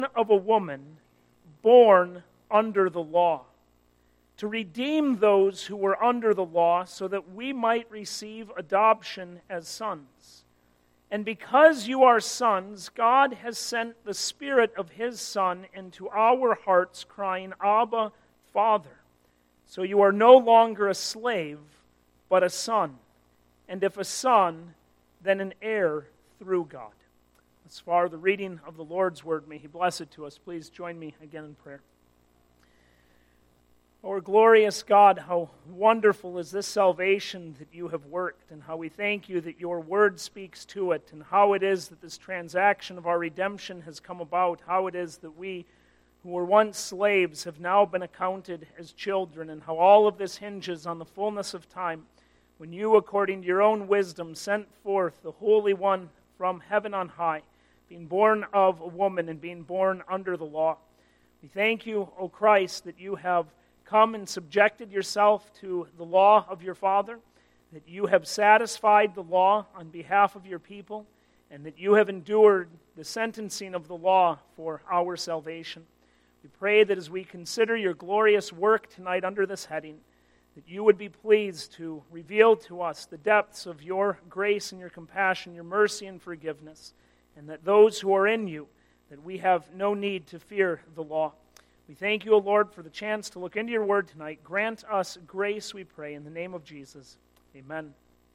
of a woman born under the law, to redeem those who were under the law so that we might receive adoption as sons. And because you are sons, God has sent the Spirit of His Son into our hearts, crying, Abba, Father. So you are no longer a slave, but a son. And if a son, then an heir through God. As far the reading of the Lord's Word, may He bless it to us. Please join me again in prayer. Our glorious God, how wonderful is this salvation that you have worked, and how we thank you that your Word speaks to it, and how it is that this transaction of our redemption has come about, how it is that we who were once slaves have now been accounted as children, and how all of this hinges on the fullness of time, when you, according to your own wisdom, sent forth the Holy One from heaven on high, being born of a woman and being born under the law. We thank you, O Christ, that you have come and subjected yourself to the law of your Father, that you have satisfied the law on behalf of your people, and that you have endured the sentencing of the law for our salvation. We pray that as we consider your glorious work tonight under this heading, that you would be pleased to reveal to us the depths of your grace and your compassion, your mercy and forgiveness, and that those who are in you, that we have no need to fear the law. We thank you, O Lord, for the chance to look into your word tonight. Grant us grace, we pray, in the name of Jesus. Amen.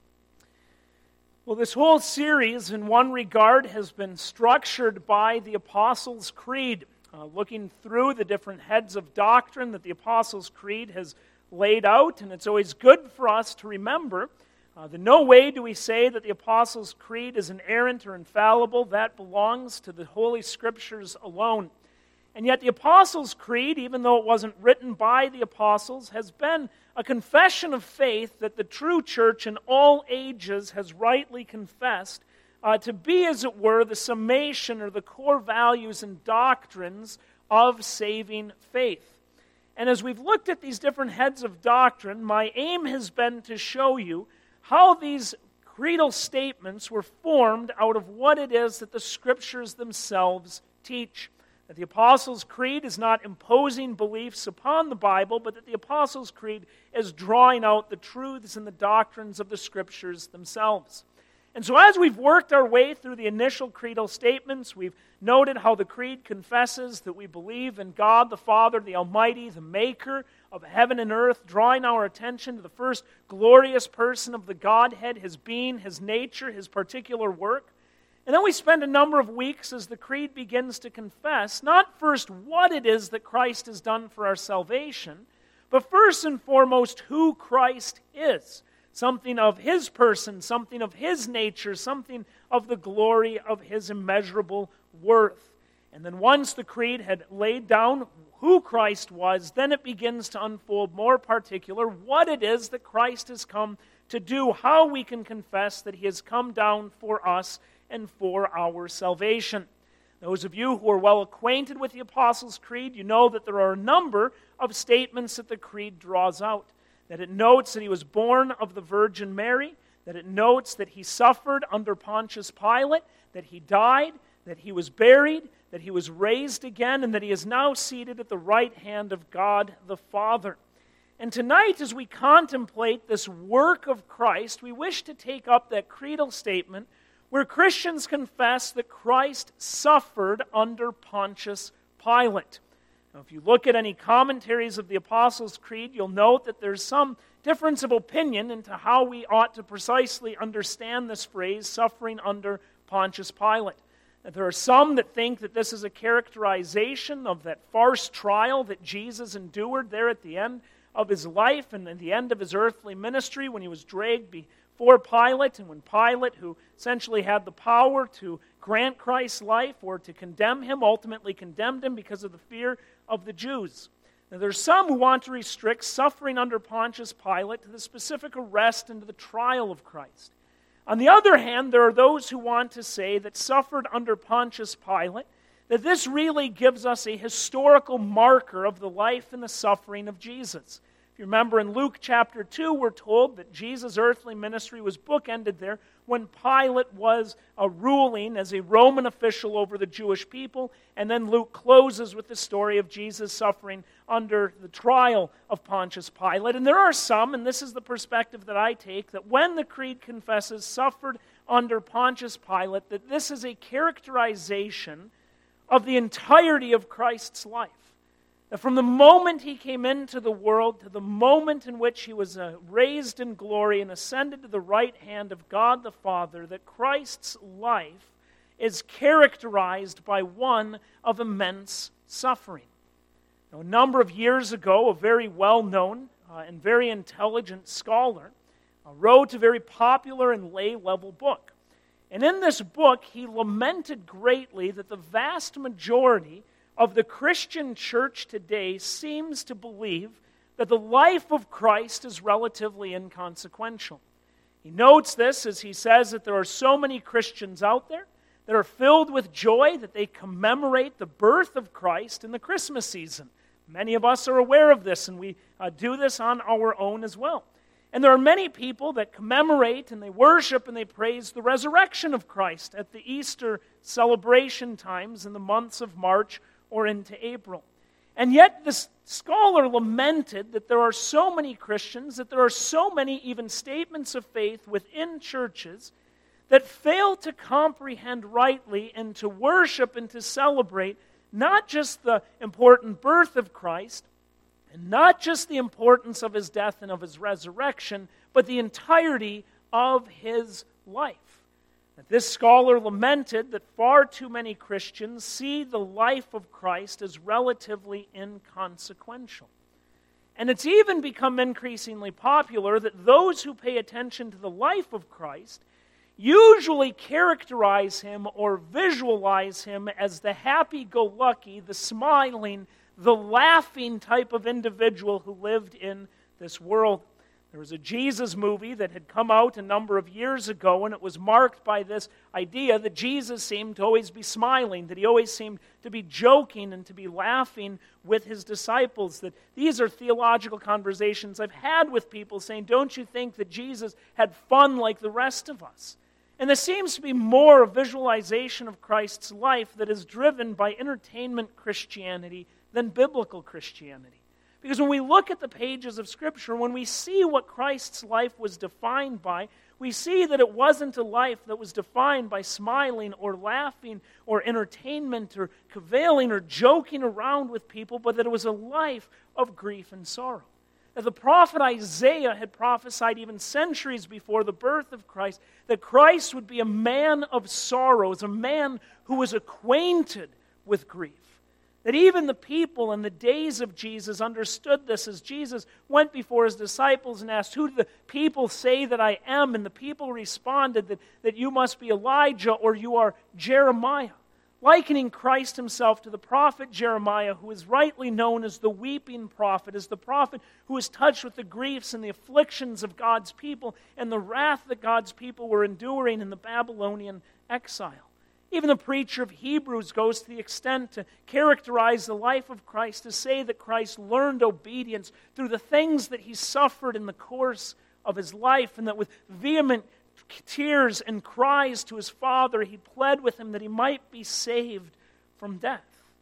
Well, this whole series, in one regard, has been structured by the Apostles' Creed, looking through the different heads of doctrine that the Apostles' Creed has laid out, and it's always good for us to remember that no way do we say that the Apostles' Creed is inerrant or infallible. That belongs to the Holy Scriptures alone. And yet the Apostles' Creed, even though it wasn't written by the apostles, has been a confession of faith that the true church in all ages has rightly confessed to be, as it were, the summation or the core values and doctrines of saving faith. And as we've looked at these different heads of doctrine, my aim has been to show you how these creedal statements were formed out of what it is that the Scriptures themselves teach. That the Apostles' Creed is not imposing beliefs upon the Bible, but that the Apostles' Creed is drawing out the truths and the doctrines of the Scriptures themselves. And so as we've worked our way through the initial creedal statements, we've noted how the Creed confesses that we believe in God the Father, the Almighty, the Maker of heaven and earth, drawing our attention to the first glorious person of the Godhead, His being, His nature, His particular work. And then we spend a number of weeks as the Creed begins to confess, not first what it is that Christ has done for our salvation, but first and foremost who Christ is. Something of His person, something of His nature, something of the glory of His immeasurable worth. And then once the Creed had laid down who Christ was, then it begins to unfold more particular what it is that Christ has come to do, how we can confess that He has come down for us and for our salvation. Those of you who are well acquainted with the Apostles' Creed, you know that there are a number of statements that the Creed draws out. That it notes that He was born of the Virgin Mary, that it notes that He suffered under Pontius Pilate, that He died, that He was buried, that He was raised again, and that He is now seated at the right hand of God the Father. And tonight, as we contemplate this work of Christ, we wish to take up that creedal statement where Christians confess that Christ suffered under Pontius Pilate. Now, if you look at any commentaries of the Apostles' Creed, you'll note that there's some difference of opinion into how we ought to precisely understand this phrase, suffering under Pontius Pilate. That there are some that think that this is a characterization of that farce trial that Jesus endured there at the end of His life and at the end of His earthly ministry when He was dragged before Pilate, and when Pilate, who essentially had the power to grant Christ's life or to condemn Him, ultimately condemned Him because of the fear of the Jews. Now, there's some who want to restrict suffering under Pontius Pilate to the specific arrest and to the trial of Christ. On the other hand, there are those who want to say that suffered under Pontius Pilate, that this really gives us a historical marker of the life and the suffering of Jesus. If you remember in Luke chapter 2, we're told that Jesus' earthly ministry was bookended there when Pilate was ruling as a Roman official over the Jewish people. And then Luke closes with the story of Jesus suffering under the trial of Pontius Pilate. And there are some, and this is the perspective that I take, that when the Creed confesses suffered under Pontius Pilate, that this is a characterization of the entirety of Christ's life. That from the moment he came into the world to the moment in which he was raised in glory and ascended to the right hand of God the Father, that Christ's life is characterized by one of immense suffering. Now, a number of years ago, a very well-known and very intelligent scholar wrote a very popular and lay-level book. And in this book, he lamented greatly that the vast majority of the Christian church today seems to believe that the life of Christ is relatively inconsequential. He notes this as he says that there are so many Christians out there that are filled with joy that they commemorate the birth of Christ in the Christmas season. Many of us are aware of this, and we do this on our own as well. And there are many people that commemorate and they worship and they praise the resurrection of Christ at the Easter celebration times in the months of March or into April. And yet this scholar lamented that there are so many Christians, that there are so many even statements of faith within churches that fail to comprehend rightly and to worship and to celebrate not just the important birth of Christ, and not just the importance of his death and of his resurrection, but the entirety of his life. This scholar lamented that far too many Christians see the life of Christ as relatively inconsequential. And it's even become increasingly popular that those who pay attention to the life of Christ usually characterize him or visualize him as the happy-go-lucky, the smiling, the laughing type of individual who lived in this world. There was a Jesus movie that had come out a number of years ago, and it was marked by this idea that Jesus seemed to always be smiling, that he always seemed to be joking and to be laughing with his disciples. That these are theological conversations I've had with people saying, don't you think that Jesus had fun like the rest of us? And there seems to be more a visualization of Christ's life that is driven by entertainment Christianity than biblical Christianity. Because when we look at the pages of Scripture, when we see what Christ's life was defined by, we see that it wasn't a life that was defined by smiling or laughing or entertainment or caviling or joking around with people, but that it was a life of grief and sorrow. That the prophet Isaiah had prophesied even centuries before the birth of Christ that Christ would be a man of sorrows, a man who was acquainted with grief. That even the people in the days of Jesus understood this as Jesus went before his disciples and asked, who do the people say that I am? And the people responded that you must be Elijah or you are Jeremiah. Likening Christ himself to the prophet Jeremiah, who is rightly known as the weeping prophet, as the prophet who was touched with the griefs and the afflictions of God's people and the wrath that God's people were enduring in the Babylonian exile. Even the preacher of Hebrews goes to the extent to characterize the life of Christ, to say that Christ learned obedience through the things that he suffered in the course of his life, and that with vehement tears and cries to his Father, he pled with him that he might be saved from death.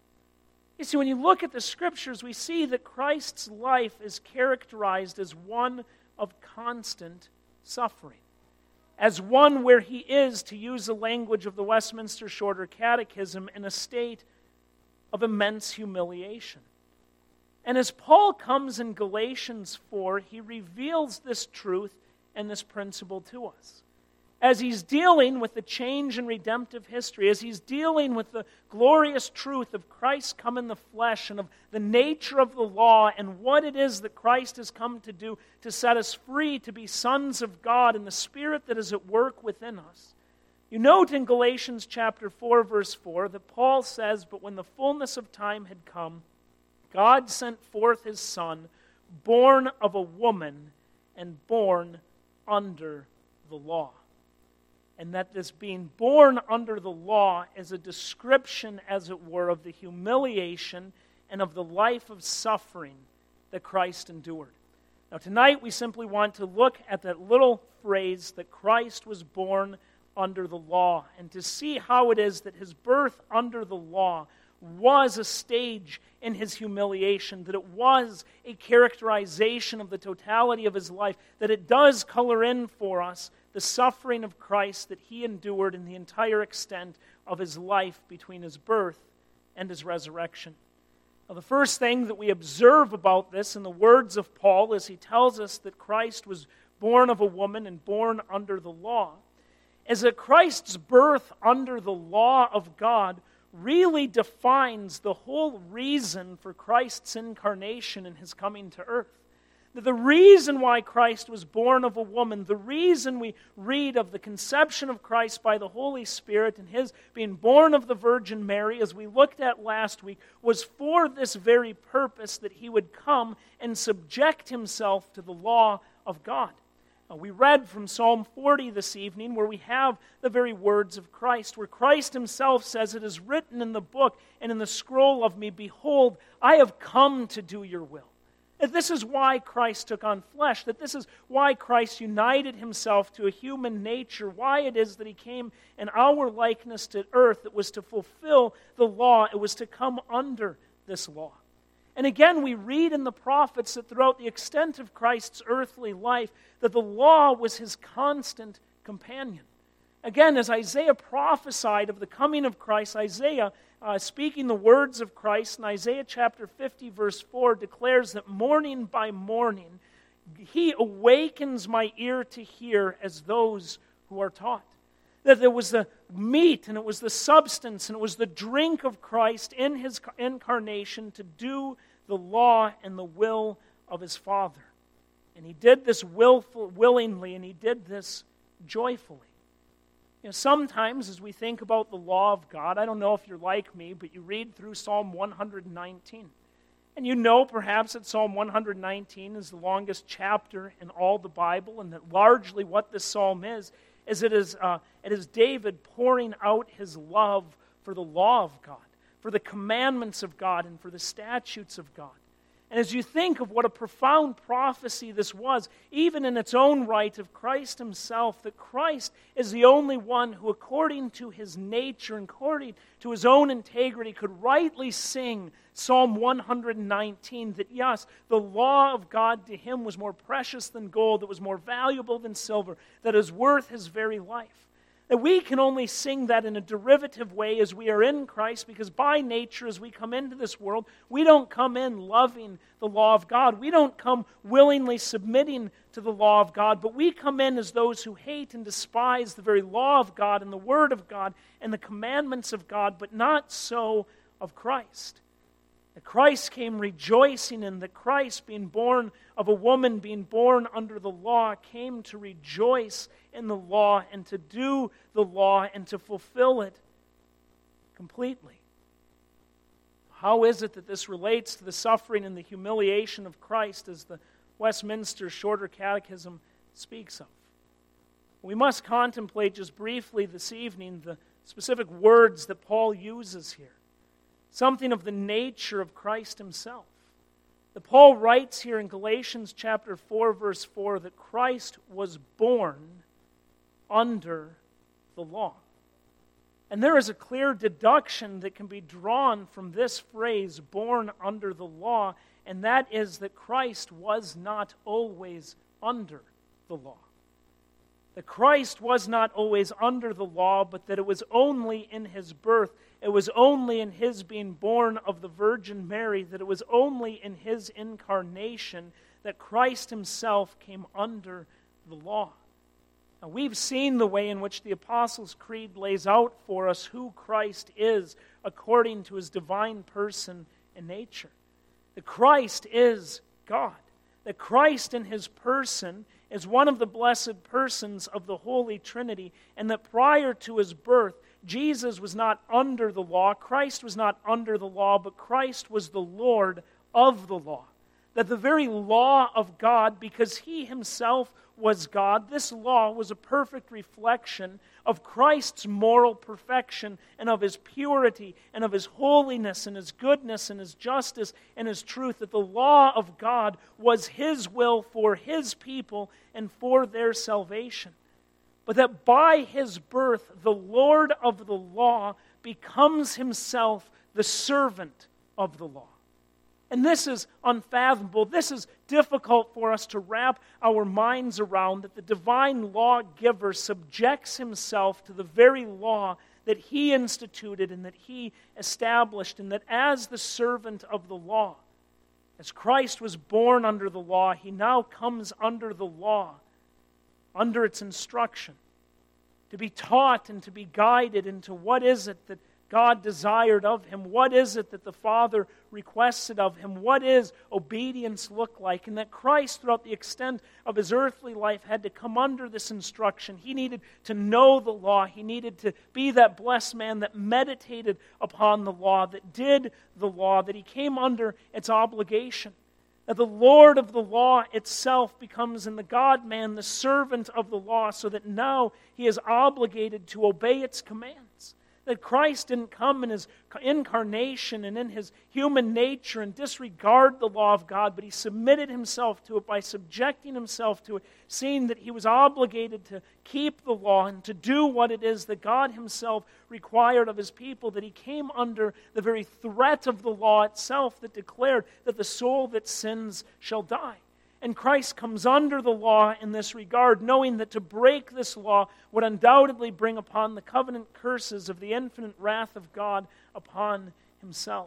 You see, when you look at the Scriptures, we see that Christ's life is characterized as one of constant suffering. As one where he is, to use the language of the Westminster Shorter Catechism, in a state of immense humiliation. And as Paul comes in Galatians 4, he reveals this truth and this principle to us. As he's dealing with the change in redemptive history, as he's dealing with the glorious truth of Christ come in the flesh and of the nature of the law and what it is that Christ has come to do to set us free to be sons of God and the Spirit that is at work within us. You note in Galatians chapter 4, verse 4, that Paul says, but when the fullness of time had come, God sent forth his Son, born of a woman and born under the law. And that this being born under the law is a description, as it were, of the humiliation and of the life of suffering that Christ endured. Now tonight we simply want to look at that little phrase that Christ was born under the law, and to see how it is that his birth under the law was a stage in his humiliation, that it was a characterization of the totality of his life, that it does color in for us the suffering of Christ that he endured in the entire extent of his life between his birth and his resurrection. Now, the first thing that we observe about this in the words of Paul is he tells us that Christ was born of a woman and born under the law, is that Christ's birth under the law of God really defines the whole reason for Christ's incarnation and his coming to earth. The reason why Christ was born of a woman, the reason we read of the conception of Christ by the Holy Spirit and his being born of the Virgin Mary, as we looked at last week, was for this very purpose, that he would come and subject himself to the law of God. We read from Psalm 40 this evening, where we have the very words of Christ, where Christ himself says, "It is written in the book and in the scroll of me, behold, I have come to do your will." That this is why Christ took on flesh, that this is why Christ united himself to a human nature, why it is that he came in our likeness to earth. It was to fulfill the law. It was to come under this law. And again, we read in the prophets that throughout the extent of Christ's earthly life, that the law was his constant companion. Again, as Isaiah prophesied of the coming of Christ, Isaiah, speaking the words of Christ in Isaiah chapter 50, verse 4, declares that morning by morning, he awakens my ear to hear as those who are taught. That there was the meat, and it was the substance, and it was the drink of Christ in his incarnation to do the law and the will of his Father. And he did this willingly, and he did this joyfully. You know, sometimes as we think about the law of God, I don't know if you're like me, but you read through Psalm 119. And you know perhaps that Psalm 119 is the longest chapter in all the Bible, and that largely what this psalm is it is David pouring out his love for the law of God, for the commandments of God, and for the statutes of God. And as you think of what a profound prophecy this was, even in its own right of Christ himself, that Christ is the only one who, according to his nature and according to his own integrity, could rightly sing Psalm 119, that yes, the law of God to him was more precious than gold, it was more valuable than silver, that is worth his very life. That we can only sing that in a derivative way as we are in Christ, because by nature, as we come into this world, we don't come in loving the law of God. We don't come willingly submitting to the law of God, but we come in as those who hate and despise the very law of God and the Word of God and the commandments of God, but not so of Christ. That Christ came rejoicing in, that Christ, being born of a woman, being born under the law, came to rejoice in the law and to do the law and to fulfill it completely. How is it that this relates to the suffering and the humiliation of Christ, as the Westminster Shorter Catechism speaks of? We must contemplate just briefly this evening the specific words that Paul uses here. Something of the nature of Christ himself. That Paul writes here in Galatians chapter 4, verse 4, that Christ was born under the law. And there is a clear deduction that can be drawn from this phrase, born under the law, and that is that Christ was not always under the law. That Christ was not always under the law, but that it was only in his birth, it was only in his being born of the Virgin Mary, that it was only in his incarnation that Christ himself came under the law. Now, we've seen the way in which the Apostles' Creed lays out for us who Christ is according to his divine person and nature. That Christ is God. That Christ in his person is one of the blessed persons of the Holy Trinity, and that prior to his birth, Jesus was not under the law, Christ was not under the law, but Christ was the Lord of the law. That the very law of God, because he himself was God, this law was a perfect reflection of Christ's moral perfection and of His purity and of His holiness and His goodness and His justice and His truth, that the law of God was His will for His people and for their salvation. But that by His birth, the Lord of the law becomes Himself the servant of the law. And this is unfathomable. This is difficult for us to wrap our minds around, that the divine lawgiver subjects Himself to the very law that He instituted and that He established, and that as the servant of the law, as Christ was born under the law, He now comes under the law, under its instruction, to be taught and to be guided into what is it that God desired of Him. What is it that the Father requested of Him? What is obedience look like? And that Christ, throughout the extent of His earthly life, had to come under this instruction. He needed to know the law. He needed to be that blessed man that meditated upon the law, that did the law, that he came under its obligation. That the Lord of the law itself becomes in the God-man the servant of the law, so that now he is obligated to obey its commands. That Christ didn't come in His incarnation and in His human nature and disregard the law of God, but He submitted Himself to it by subjecting Himself to it, seeing that He was obligated to keep the law and to do what it is that God Himself required of His people, that He came under the very threat of the law itself that declared that the soul that sins shall die. And Christ comes under the law in this regard, knowing that to break this law would undoubtedly bring upon the covenant curses of the infinite wrath of God upon Himself.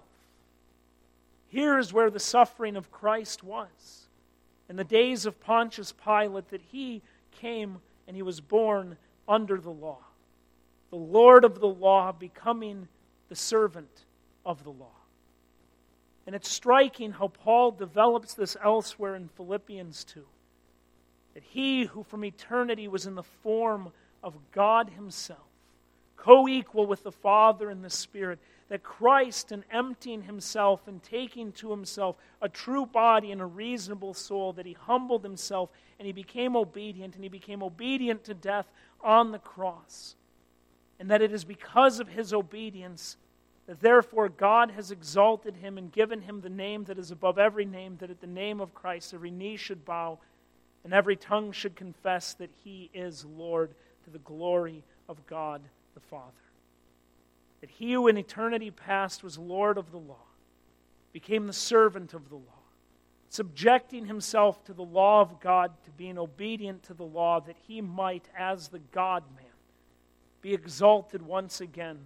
Here is where the suffering of Christ was. In the days of Pontius Pilate, that He came and He was born under the law. The Lord of the law becoming the servant of the law. And it's striking how Paul develops this elsewhere in Philippians 2. That He who from eternity was in the form of God Himself, co-equal with the Father and the Spirit, that Christ, in emptying Himself and taking to Himself a true body and a reasonable soul, that He humbled Himself and He became obedient, and He became obedient to death on the cross. And that it is because of His obedience that therefore God has exalted Him and given Him the name that is above every name, that at the name of Christ every knee should bow and every tongue should confess that He is Lord, to the glory of God the Father. That He who in eternity past was Lord of the law became the servant of the law, subjecting Himself to the law of God, to being obedient to the law, that He might, as the God-man, be exalted once again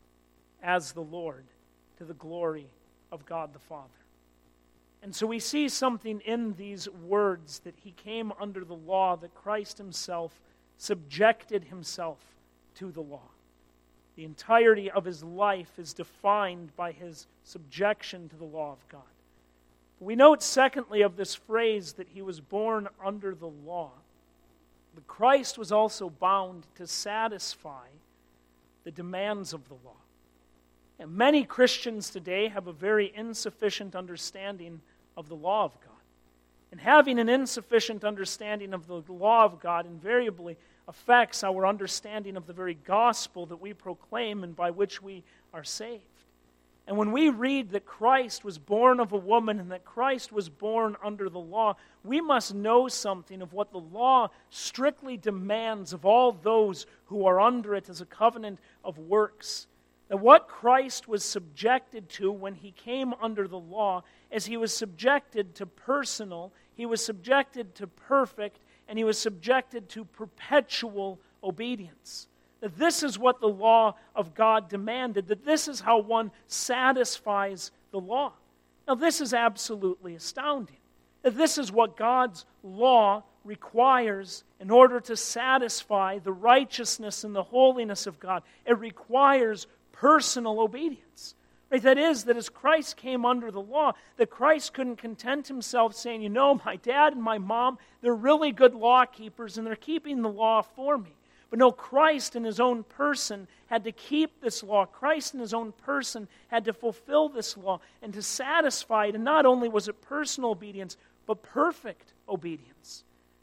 as the Lord, to the glory of God the Father. And so we see something in these words, that He came under the law, that Christ Himself subjected Himself to the law. The entirety of His life is defined by His subjection to the law of God. We note, secondly, of this phrase that He was born under the law, but Christ was also bound to satisfy the demands of the law. And many Christians today have a very insufficient understanding of the law of God. And having an insufficient understanding of the law of God invariably affects our understanding of the very gospel that we proclaim and by which we are saved. And when we read that Christ was born of a woman and that Christ was born under the law, we must know something of what the law strictly demands of all those who are under it as a covenant of works. That what Christ was subjected to when He came under the law, as He was subjected to personal, He was subjected to perfect, and He was subjected to perpetual obedience. That this is what the law of God demanded, that this is how one satisfies the law. Now this is absolutely astounding. That this is what God's law requires in order to satisfy the righteousness and the holiness of God. It requires personal obedience. Right? That is, that as Christ came under the law, that Christ couldn't content Himself saying, you know, my dad and my mom, they're really good law keepers and they're keeping the law for me. But no, Christ in His own person had to keep this law. Christ in His own person had to fulfill this law and to satisfy it. And not only was it personal obedience, but perfect obedience.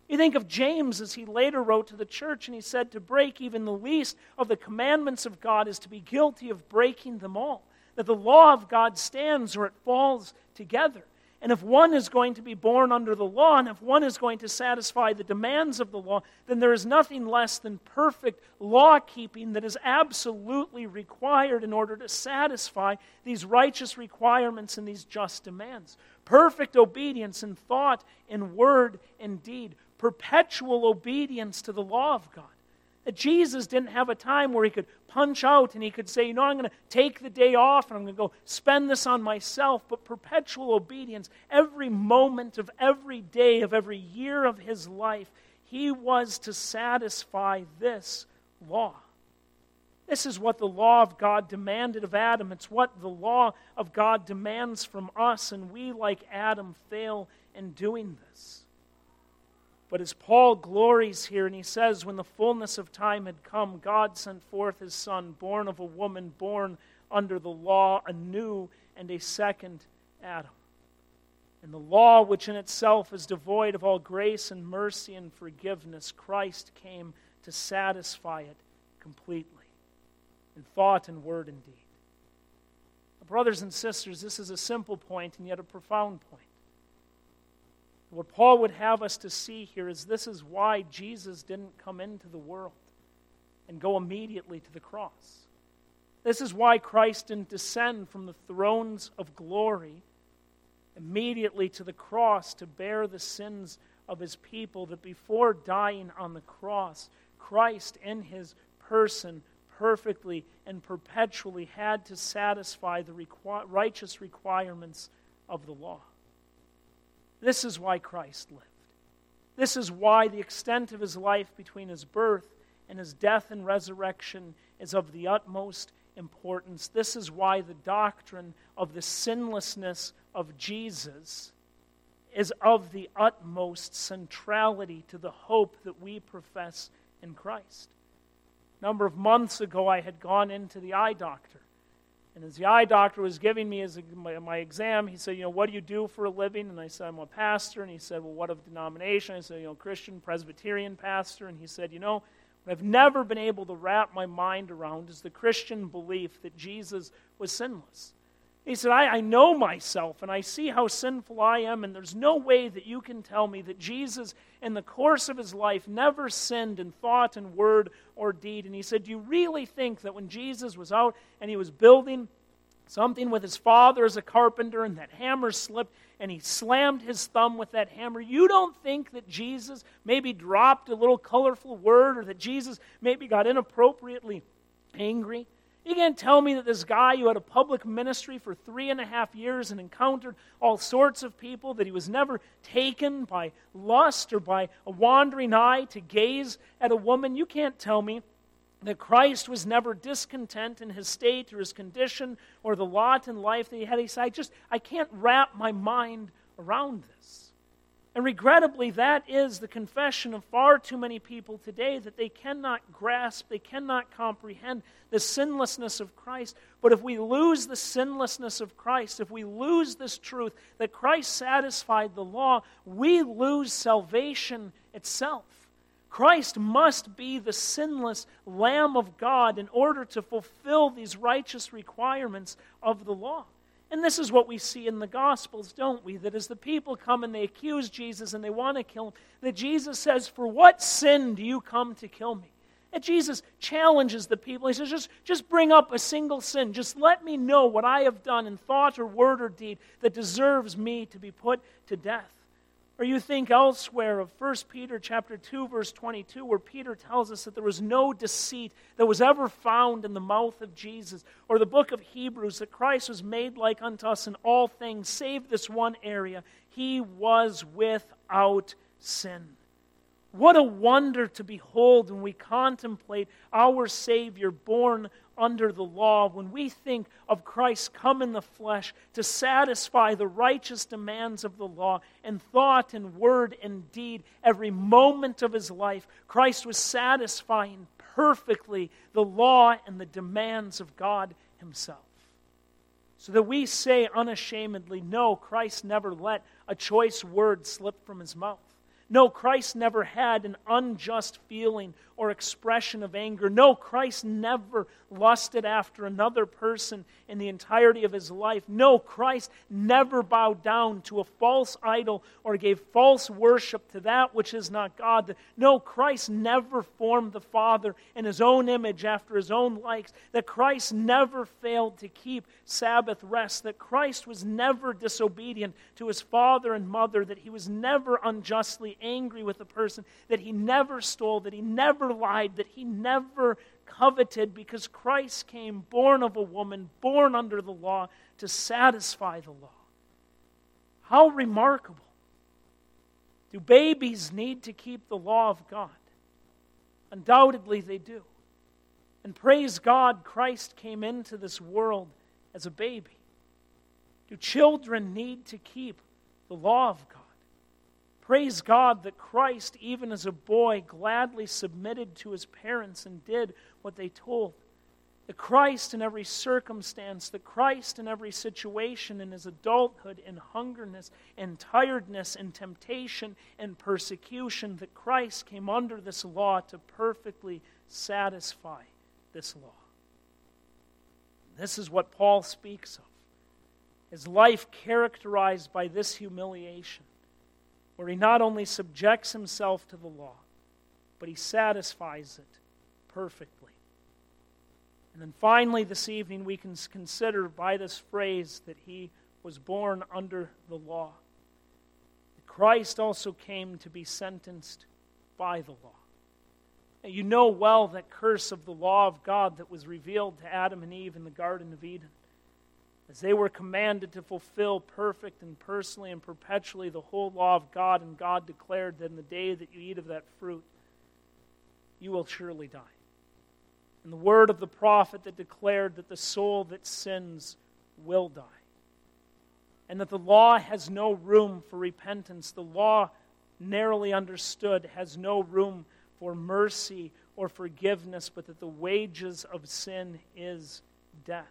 You think of James as he later wrote to the church, and he said, to break even the least of the commandments of God is to be guilty of breaking them all. That the law of God stands or it falls together. And if one is going to be born under the law, and if one is going to satisfy the demands of the law, then there is nothing less than perfect law-keeping that is absolutely required in order to satisfy these righteous requirements and these just demands. Perfect obedience in thought, in word, in deed. Perpetual obedience to the law of God. That Jesus didn't have a time where he could punch out and he could say, I'm going to take the day off and I'm going to go spend this on myself. But perpetual obedience, every moment of every day of every year of his life, he was to satisfy this law. This is what the law of God demanded of Adam. It's what the law of God demands from us, and we, like Adam, fail in doing this. But as Paul glories here, and he says, when the fullness of time had come, God sent forth his Son, born of a woman, born under the law, a new and a second Adam. And the law, which in itself is devoid of all grace and mercy and forgiveness, Christ came to satisfy it completely, in thought and word and deed. Brothers and sisters, this is a simple point and yet a profound point. What Paul would have us to see here is this is why Jesus didn't come into the world and go immediately to the cross. This is why Christ didn't descend from the thrones of glory immediately to the cross to bear the sins of his people, that before dying on the cross, Christ in his person perfectly and perpetually had to satisfy the righteous requirements of the law. This is why Christ lived. This is why the extent of his life between his birth and his death and resurrection is of the utmost importance. This is why the doctrine of the sinlessness of Jesus is of the utmost centrality to the hope that we profess in Christ. A number of months ago, I had gone into the eye doctor. And as the eye doctor was giving me my exam, he said, what do you do for a living? And I said, I'm a pastor. And he said, well, what of denomination? I said, Christian, Presbyterian pastor. And he said, what I've never been able to wrap my mind around is the Christian belief that Jesus was sinless. He said, I know myself, and I see how sinful I am, and there's no way that you can tell me that Jesus, in the course of his life, never sinned in thought and word or deed. And he said, do you really think that when Jesus was out and he was building something with his father as a carpenter, and that hammer slipped, and he slammed his thumb with that hammer, you don't think that Jesus maybe dropped a little colorful word, or that Jesus maybe got inappropriately angry? You can't tell me that this guy who had a public ministry for 3.5 years and encountered all sorts of people, that he was never taken by lust or by a wandering eye to gaze at a woman. You can't tell me that Christ was never discontent in his state or his condition or the lot in life that he had. He said, I can't wrap my mind around this. And regrettably, that is the confession of far too many people today, that they cannot grasp, they cannot comprehend the sinlessness of Christ. But if we lose the sinlessness of Christ, if we lose this truth that Christ satisfied the law, we lose salvation itself. Christ must be the sinless Lamb of God in order to fulfill these righteous requirements of the law. And this is what we see in the Gospels, don't we? That as the people come and they accuse Jesus and they want to kill him, that Jesus says, for what sin do you come to kill me? And Jesus challenges the people. He says, just bring up a single sin. Just let me know what I have done in thought or word or deed that deserves me to be put to death. Or you think elsewhere of 1 Peter chapter 2, verse 22, where Peter tells us that there was no deceit that was ever found in the mouth of Jesus. Or the book of Hebrews, that Christ was made like unto us in all things, save this one area. He was without sin. What a wonder to behold when we contemplate our Savior born under the law, when we think of Christ come in the flesh to satisfy the righteous demands of the law in thought and word and deed. Every moment of his life, Christ was satisfying perfectly the law and the demands of God himself. So that we say unashamedly, no, Christ never let a choice word slip from his mouth. No, Christ never had an unjust feeling or expression of anger. No, Christ never lusted after another person in the entirety of his life. No, Christ never bowed down to a false idol or gave false worship to that which is not God. No, Christ never formed the Father in his own image after his own likes. That Christ never failed to keep Sabbath rest. That Christ was never disobedient to his father and mother. That he was never unjustly angry with a person. That he never stole. That he never lied. That he never coveted, because Christ came born of a woman, born under the law, to satisfy the law. How remarkable. Do babies need to keep the law of God? Undoubtedly they do. And praise God, Christ came into this world as a baby. Do children need to keep the law of God? Praise God that Christ, even as a boy, gladly submitted to his parents and did what they told. That Christ in every circumstance, that Christ in every situation, in his adulthood, in hungerness, in tiredness, in temptation, in persecution, that Christ came under this law to perfectly satisfy this law. This is what Paul speaks of. His life characterized by this humiliation, where he not only subjects himself to the law, but he satisfies it perfectly. And then finally this evening we can consider by this phrase that he was born under the law. Christ also came to be sentenced by the law. Now, you know well that curse of the law of God that was revealed to Adam and Eve in the Garden of Eden. As they were commanded to fulfill perfect and personally and perpetually the whole law of God, and God declared that in the day that you eat of that fruit, you will surely die. And the word of the prophet that declared that the soul that sins will die. And that the law has no room for repentance. The law, narrowly understood, has no room for mercy or forgiveness, but that the wages of sin is death.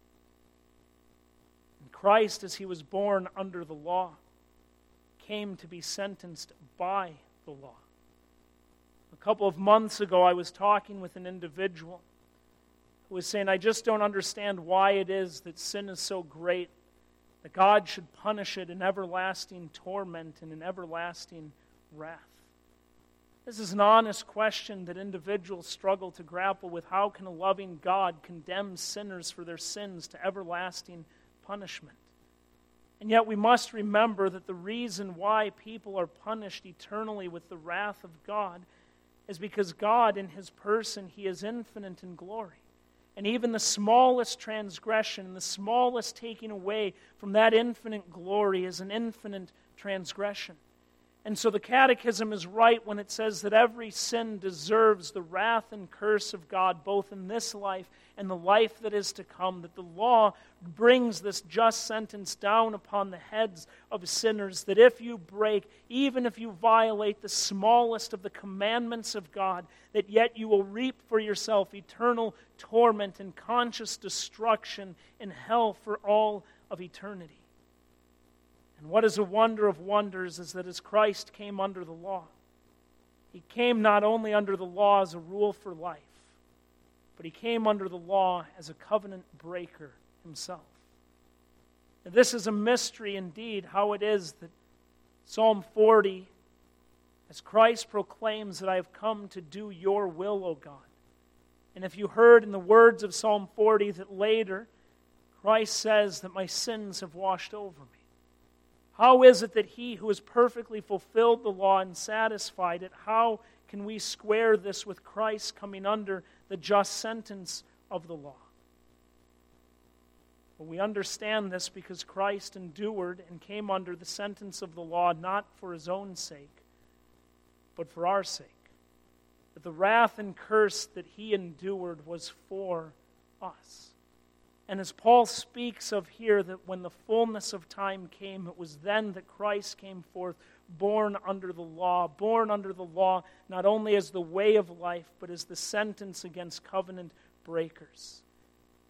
Christ, as he was born under the law, came to be sentenced by the law. A couple of months ago, I was talking with an individual who was saying, I just don't understand why it is that sin is so great that God should punish it in everlasting torment and in everlasting wrath. This is an honest question that individuals struggle to grapple with. How can a loving God condemn sinners for their sins to everlasting punishment? And yet we must remember that the reason why people are punished eternally with the wrath of God is because God, in his person, he is infinite in glory. And even the smallest transgression, the smallest taking away from that infinite glory is an infinite transgression. And so the Catechism is right when it says that every sin deserves the wrath and curse of God, both in this life and the life that is to come, that the law brings this just sentence down upon the heads of sinners, that if you break, even if you violate the smallest of the commandments of God, that yet you will reap for yourself eternal torment and conscious destruction in hell for all of eternity. And what is a wonder of wonders is that as Christ came under the law, he came not only under the law as a rule for life, but he came under the law as a covenant breaker himself. Now, this is a mystery indeed, how it is that Psalm 40, as Christ proclaims that I have come to do your will, O God. And if you heard in the words of Psalm 40 that later Christ says that my sins have washed over me. How is it that he who has perfectly fulfilled the law and satisfied it, how can we square this with Christ coming under the just sentence of the law? Well, we understand this because Christ endured and came under the sentence of the law not for his own sake, but for our sake. That the wrath and curse that he endured was for us. And as Paul speaks of here, that when the fullness of time came, it was then that Christ came forth, born under the law not only as the way of life, but as the sentence against covenant breakers.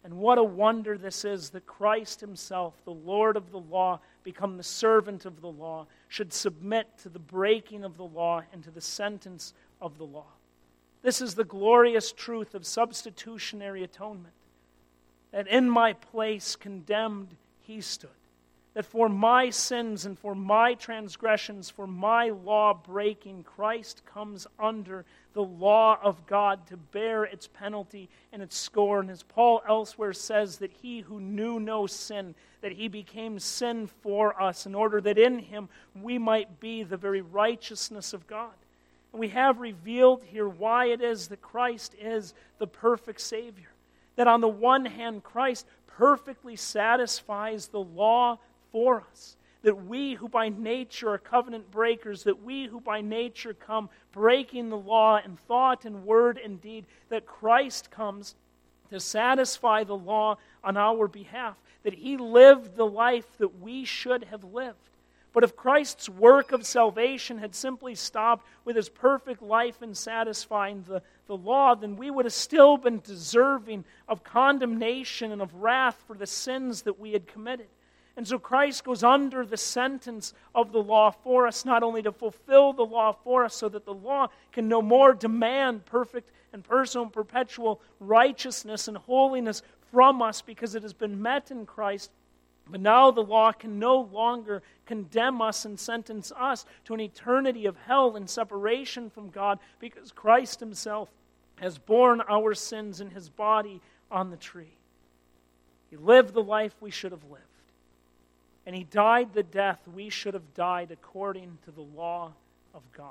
And what a wonder this is that Christ himself, the Lord of the law, become the servant of the law, should submit to the breaking of the law and to the sentence of the law. This is the glorious truth of substitutionary atonement. That in my place condemned he stood. That for my sins and for my transgressions, for my law breaking, Christ comes under the law of God to bear its penalty and its scorn. As Paul elsewhere says, that he who knew no sin, that he became sin for us in order that in him we might be the very righteousness of God. And we have revealed here why it is that Christ is the perfect Savior. That on the one hand, Christ perfectly satisfies the law for us. That we who by nature are covenant breakers, that we who by nature come breaking the law in thought and word and deed, that Christ comes to satisfy the law on our behalf. That he lived the life that we should have lived. But if Christ's work of salvation had simply stopped with his perfect life in satisfying the law, then we would have still been deserving of condemnation and of wrath for the sins that we had committed. And so Christ goes under the sentence of the law for us, not only to fulfill the law for us so that the law can no more demand perfect and personal and perpetual righteousness and holiness from us because it has been met in Christ, but now the law can no longer condemn us and sentence us to an eternity of hell and separation from God because Christ himself has borne our sins in his body on the tree. He lived the life we should have lived. And he died the death we should have died according to the law of God.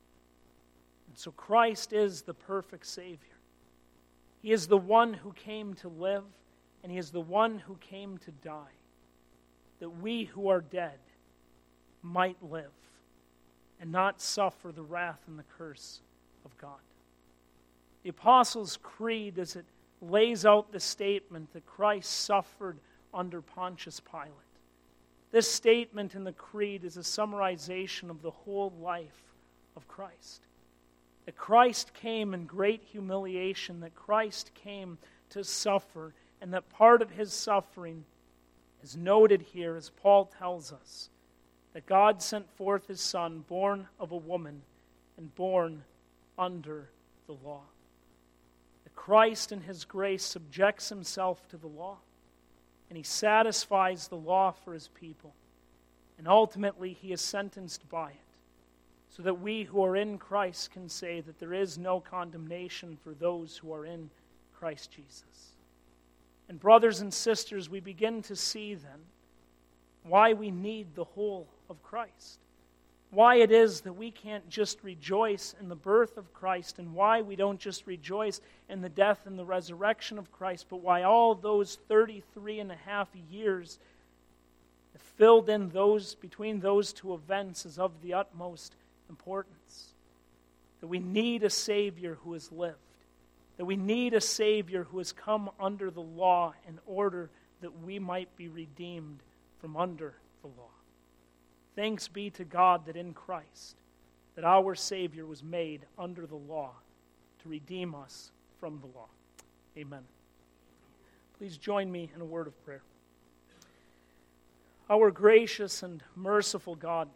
And so Christ is the perfect Savior. He is the one who came to live, and he is the one who came to die, that we who are dead might live and not suffer the wrath and the curse of God. The Apostles' Creed, as it lays out the statement that Christ suffered under Pontius Pilate. This statement in the Creed is a summarization of the whole life of Christ. That Christ came in great humiliation, that Christ came to suffer, and that part of his suffering is noted here as Paul tells us, that God sent forth his Son, born of a woman and born under the law. That Christ in his grace subjects himself to the law, and he satisfies the law for his people. And ultimately, he is sentenced by it, so that we who are in Christ can say that there is no condemnation for those who are in Christ Jesus. And brothers and sisters, we begin to see then why we need the whole of Christ. Why it is that we can't just rejoice in the birth of Christ, and why we don't just rejoice in the death and the resurrection of Christ, but why all those 33 and a half years filled in between those two events is of the utmost importance. That we need a Savior who has lived. That we need a Savior who has come under the law in order that we might be redeemed from under the law. Thanks be to God that in Christ, that our Savior was made under the law to redeem us from the law. Amen. Please join me in a word of prayer. Our gracious and merciful God,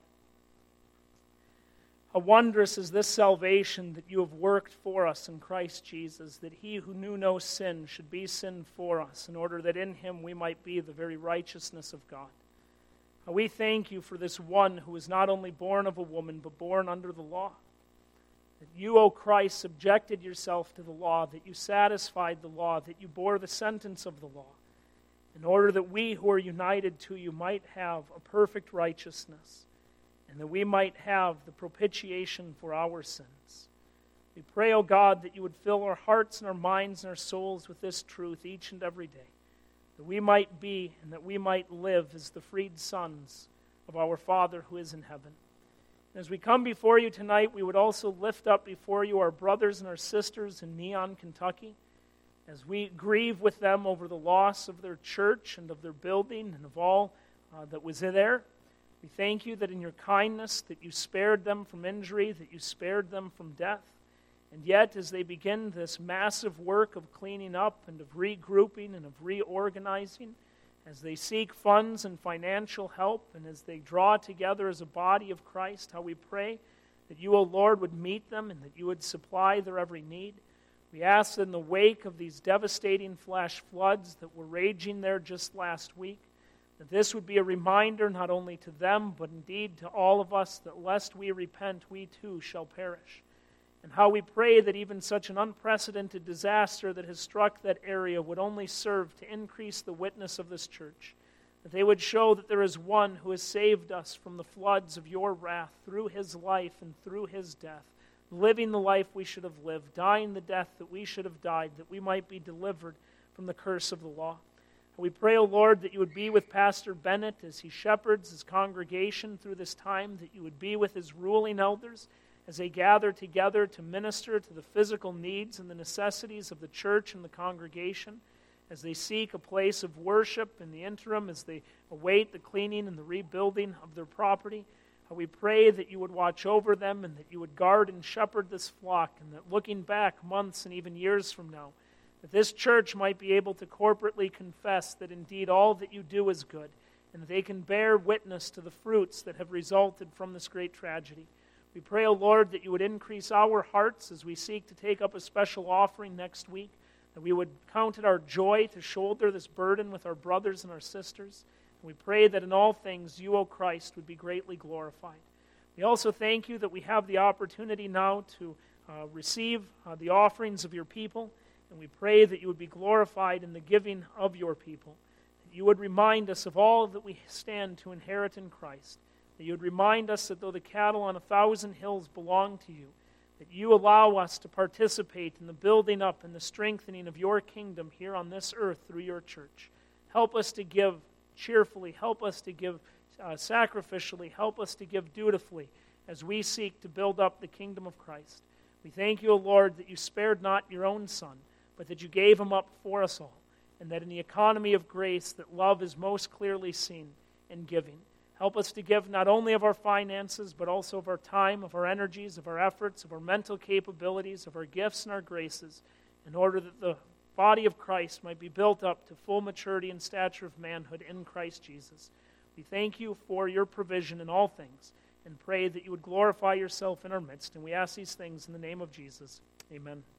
how wondrous is this salvation that you have worked for us in Christ Jesus, that he who knew no sin should be sin for us, in order that in him we might be the very righteousness of God. We thank you for this one who was not only born of a woman, but born under the law. That you, O Christ, subjected yourself to the law, that you satisfied the law, that you bore the sentence of the law, in order that we who are united to you might have a perfect righteousness, and that we might have the propitiation for our sins. We pray, O God, that you would fill our hearts and our minds and our souls with this truth each and every day, that we might be and that we might live as the freed sons of our Father who is in heaven. And as we come before you tonight, we would also lift up before you our brothers and our sisters in Neon, Kentucky, as we grieve with them over the loss of their church and of their building and of all that was there. We thank you that in your kindness that you spared them from injury, that you spared them from death, And yet, as they begin this massive work of cleaning up and of regrouping and of reorganizing, as they seek funds and financial help, and as they draw together as a body of Christ, how we pray that you, O Lord, would meet them and that you would supply their every need. We ask that in the wake of these devastating flash floods that were raging there just last week, that this would be a reminder not only to them, but indeed to all of us, that lest we repent, we too shall perish. And how we pray that even such an unprecedented disaster that has struck that area would only serve to increase the witness of this church, that they would show that there is one who has saved us from the floods of your wrath through his life and through his death, living the life we should have lived, dying the death that we should have died, that we might be delivered from the curse of the law. And we pray, O Lord, that you would be with Pastor Bennett as he shepherds his congregation through this time, that you would be with his ruling elders as they gather together to minister to the physical needs and the necessities of the church and the congregation, as they seek a place of worship in the interim, as they await the cleaning and the rebuilding of their property. We pray that you would watch over them and that you would guard and shepherd this flock, and that looking back months and even years from now, that this church might be able to corporately confess that indeed all that you do is good, and that they can bear witness to the fruits that have resulted from this great tragedy. We pray, O Lord, that you would increase our hearts as we seek to take up a special offering next week, that we would count it our joy to shoulder this burden with our brothers and our sisters. And we pray that in all things you, O Christ, would be greatly glorified. We also thank you that we have the opportunity now to receive the offerings of your people, and we pray that you would be glorified in the giving of your people, that you would remind us of all that we stand to inherit in Christ, that you would remind us that though the cattle on 1,000 hills belong to you, that you allow us to participate in the building up and the strengthening of your kingdom here on this earth through your church. Help us to give cheerfully, help us to give sacrificially, help us to give dutifully as we seek to build up the kingdom of Christ. We thank you, O Lord, that you spared not your own Son, but that you gave him up for us all, and that in the economy of grace that love is most clearly seen in giving. Help us to give not only of our finances, but also of our time, of our energies, of our efforts, of our mental capabilities, of our gifts and our graces, in order that the body of Christ might be built up to full maturity and stature of manhood in Christ Jesus. We thank you for your provision in all things, and pray that you would glorify yourself in our midst. And we ask these things in the name of Jesus. Amen.